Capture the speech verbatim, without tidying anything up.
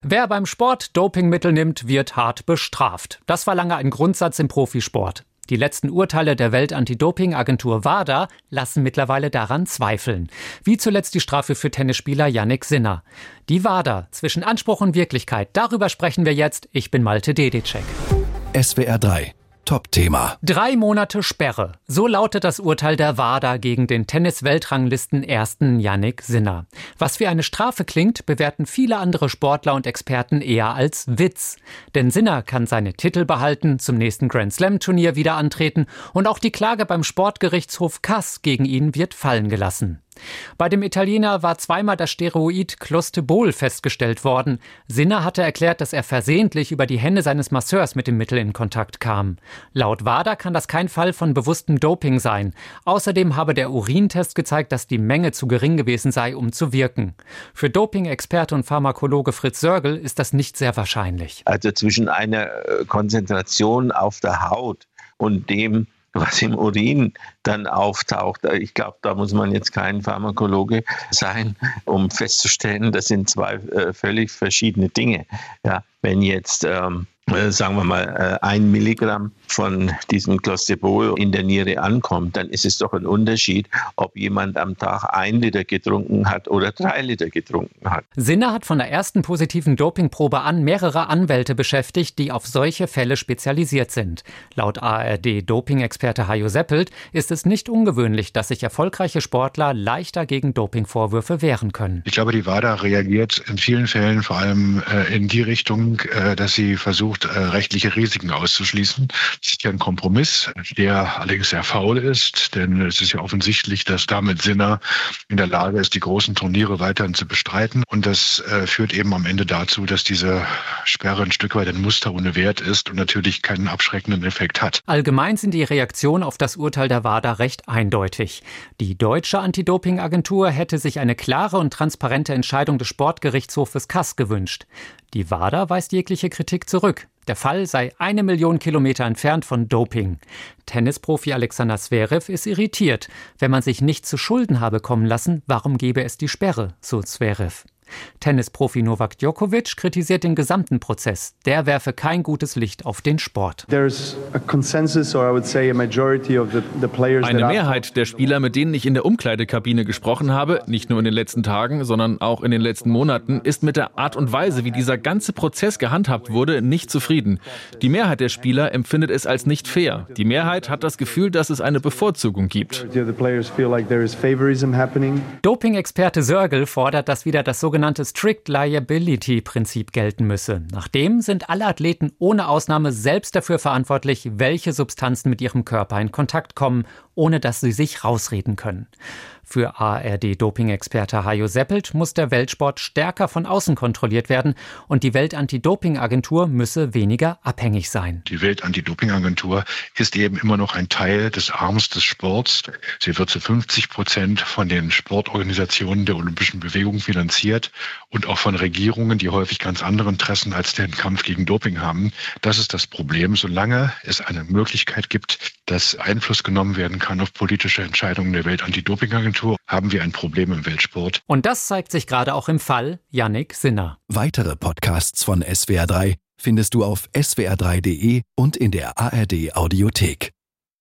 Wer beim Sport Dopingmittel nimmt, wird hart bestraft. Das war lange ein Grundsatz im Profisport. Die letzten Urteile der Welt-Anti-Doping-Agentur WADA lassen mittlerweile daran zweifeln. Wie zuletzt die Strafe für Tennisspieler Jannik Sinner. Die WADA zwischen Anspruch und Wirklichkeit, darüber sprechen wir jetzt. Ich bin Malte Dedicek. S W R drei. Top-Thema. Drei Monate Sperre. So lautet das Urteil der WADA gegen den Tennis-Weltranglisten-Ersten Jannik Sinner. Was wie eine Strafe klingt, bewerten viele andere Sportler und Experten eher als Witz. Denn Sinner kann seine Titel behalten, zum nächsten Grand-Slam-Turnier wieder antreten und auch die Klage beim Sportgerichtshof Cass gegen ihn wird fallen gelassen. Bei dem Italiener war zweimal das Steroid Clostebol festgestellt worden. Sinner hatte erklärt, dass er versehentlich über die Hände seines Masseurs mit dem Mittel in Kontakt kam. Laut WADA kann das kein Fall von bewusstem Doping sein. Außerdem habe der Urintest gezeigt, dass die Menge zu gering gewesen sei, um zu wirken. Für Doping-Experte und Pharmakologe Fritz Sörgel ist das nicht sehr wahrscheinlich. Also zwischen einer Konzentration auf der Haut und dem, was im Urin dann auftaucht. Ich glaube, da muss man jetzt kein Pharmakologe sein, um festzustellen, das sind zwei äh, völlig verschiedene Dinge. Ja, wenn jetzt, ähm, äh, sagen wir mal, äh, ein Milligramm von diesem Clostebol in der Niere ankommt, dann ist es doch ein Unterschied, ob jemand am Tag ein Liter getrunken hat oder drei Liter getrunken hat. Sinner hat von der ersten positiven Dopingprobe an mehrere Anwälte beschäftigt, die auf solche Fälle spezialisiert sind. Laut A R D-Doping-Experte Hajo Seppelt ist es nicht ungewöhnlich, dass sich erfolgreiche Sportler leichter gegen Dopingvorwürfe wehren können. Ich glaube, die WADA reagiert in vielen Fällen vor allem äh, in die Richtung, äh, dass sie versucht, äh, rechtliche Risiken auszuschließen. Das ist ja ein Kompromiss, der allerdings sehr faul ist, denn es ist ja offensichtlich, dass damit Sinner in der Lage ist, die großen Turniere weiterhin zu bestreiten. Und das äh, führt eben am Ende dazu, dass diese Sperre ein Stück weit ein Muster ohne Wert ist und natürlich keinen abschreckenden Effekt hat. Allgemein sind die Reaktionen auf das Urteil der WADA recht eindeutig. Die deutsche Anti-Doping-Agentur hätte sich eine klare und transparente Entscheidung des Sportgerichtshofes Cass gewünscht. Die WADA weist jegliche Kritik zurück. Der Fall sei eine Million Kilometer entfernt von Doping. Tennisprofi Alexander Zverev ist irritiert. Wenn man sich nicht zu Schulden habe kommen lassen, warum gebe es die Sperre, so Zverev. Tennisprofi Novak Djokovic kritisiert den gesamten Prozess. Der werfe kein gutes Licht auf den Sport. Eine Mehrheit der Spieler, mit denen ich in der Umkleidekabine gesprochen habe, nicht nur in den letzten Tagen, sondern auch in den letzten Monaten, ist mit der Art und Weise, wie dieser ganze Prozess gehandhabt wurde, nicht zufrieden. Die Mehrheit der Spieler empfindet es als nicht fair. Die Mehrheit hat das Gefühl, dass es eine Bevorzugung gibt. Doping-Experte Sörgel fordert, dass wieder das sogenannte Strict Liability-Prinzip gelten müsse. Nach dem sind alle Athleten ohne Ausnahme selbst dafür verantwortlich, welche Substanzen mit ihrem Körper in Kontakt kommen, ohne dass sie sich rausreden können. Für A R D-Doping-Experte Hajo Seppelt muss der Weltsport stärker von außen kontrolliert werden und die Welt-Anti-Doping-Agentur müsse weniger abhängig sein. Die Welt-Anti-Doping-Agentur ist eben immer noch ein Teil des Arms des Sports. Sie wird zu fünfzig Prozent von den Sportorganisationen der Olympischen Bewegung finanziert und auch von Regierungen, die häufig ganz andere Interessen als den Kampf gegen Doping haben. Das ist das Problem. Solange es eine Möglichkeit gibt, dass Einfluss genommen werden kann auf politische Entscheidungen der Welt-Anti-Doping-Agentur, haben wir ein Problem im Weltsport. Und das zeigt sich gerade auch im Fall Jannik Sinner. Weitere Podcasts von S W R drei findest du auf s w r drei punkt d e und in der A R D Audiothek.